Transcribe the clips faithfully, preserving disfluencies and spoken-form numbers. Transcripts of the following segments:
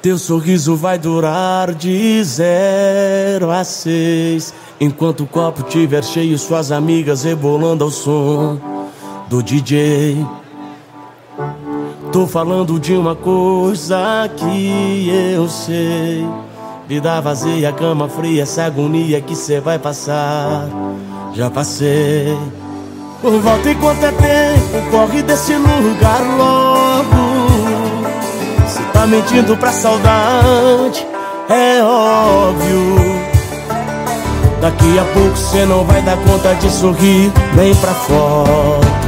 Teu sorriso vai durar de zero a seis, enquanto o copo tiver cheio, suas amigas rebolando ao som do D J. Tô falando de uma coisa que eu sei: vida vazia, cama fria, essa agonia que cê vai passar, já passei. Volta enquanto é tempo, corre desse lugar logo. Cê tá mentindo pra saudade, é óbvio. Daqui a pouco cê não vai dar conta de sorrir nem pra foto.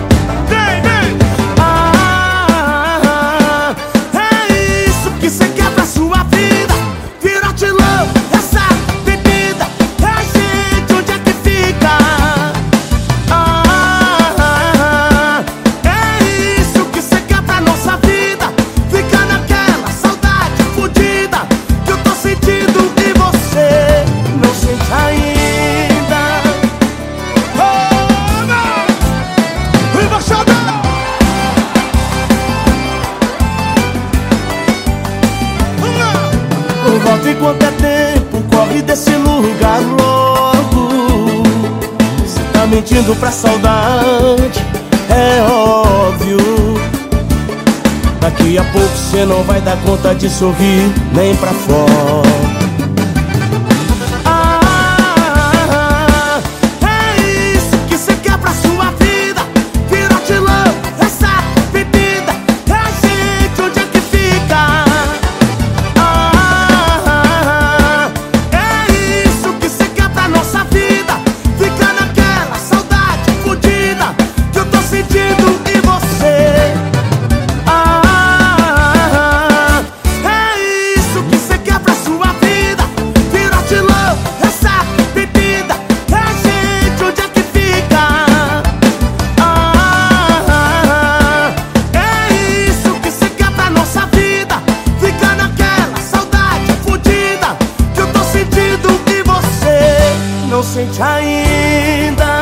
Volta enquanto é tempo, corre desse lugar logo. Cê tá mentindo pra saudade, é óbvio. Daqui a pouco cê não vai dar conta de sorrir nem pra fora. Não sente ainda.